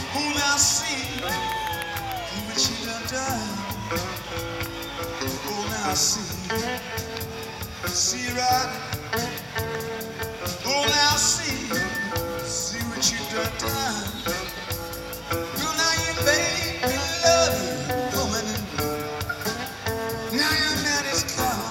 Oh, now see what she done done. Oh, now see right. Oh, now see what you done done. Well, now you made me love you, woman in blue. Now your man is come.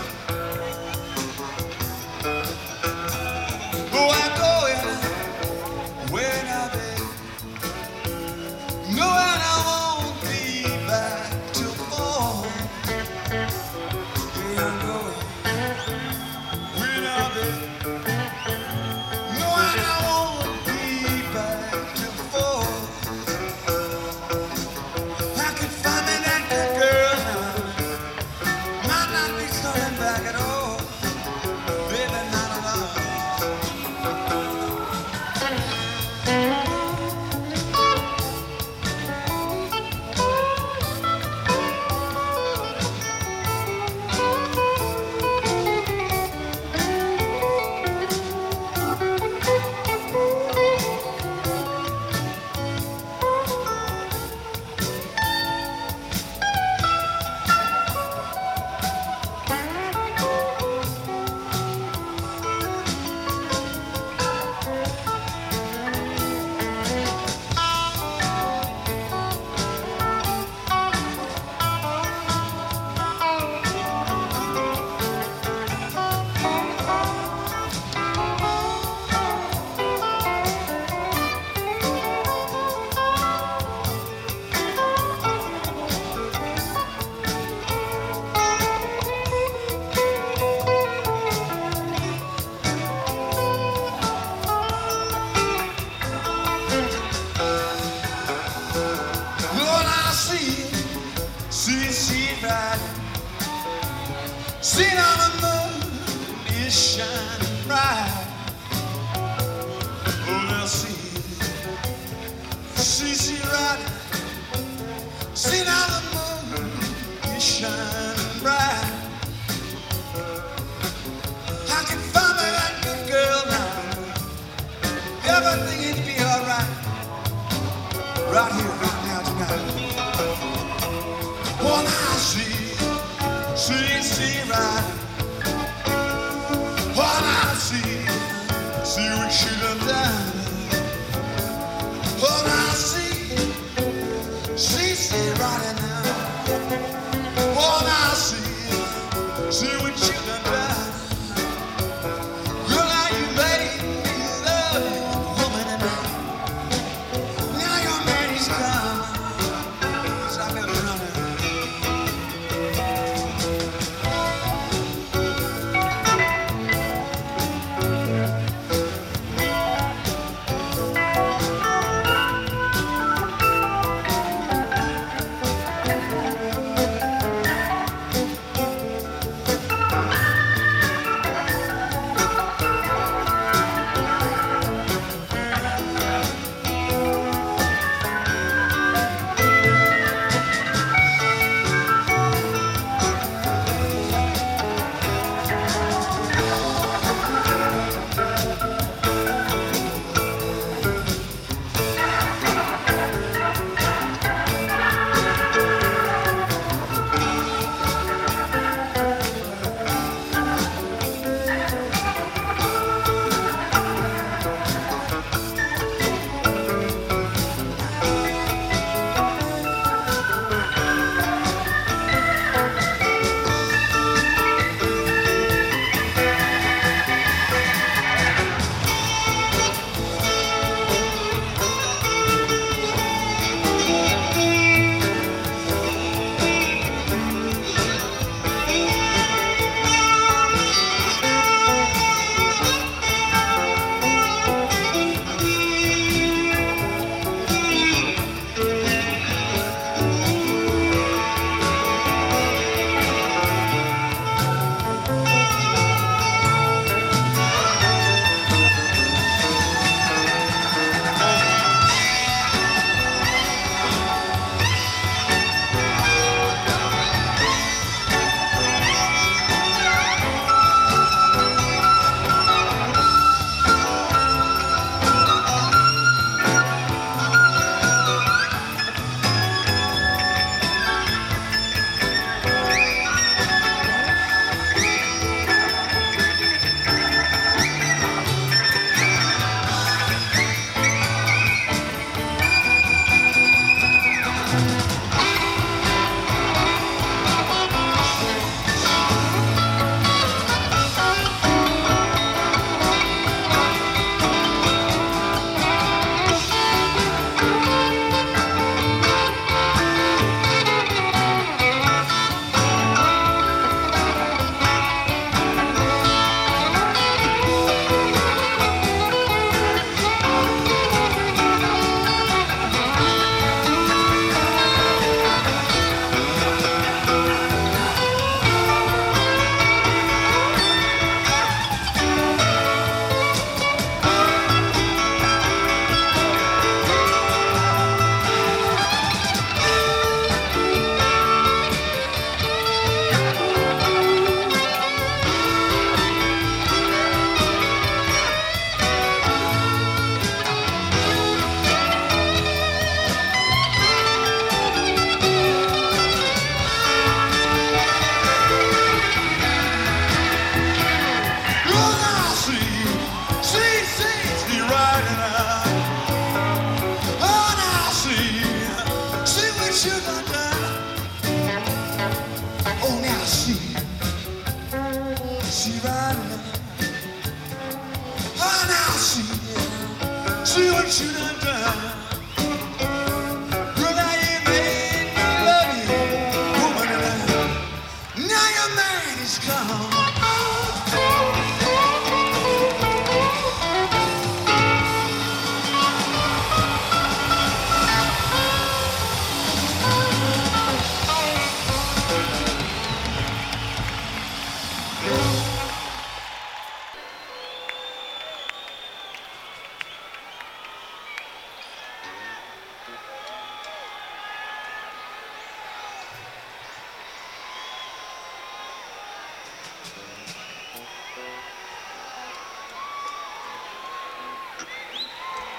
Oh, I go in, where now, babe? No, and I won't be back till fall. Here I go in, where now, babe? No, and I won't be back till fall. I could find me that good girl now. Might not be coming back at all. Baby, not at all. Lord, I see right. See now the moon is shining bright. Oh, now see right. See now the moon is shining bright. I can find me that good girl now. Everything will be alright. Right here, right now, tonight. Oh, now see right. Oh, now see what she done done. Oh, now see right now. Oh, now see what she done done. Girl, now you made me love you, woman, and now your man is days come.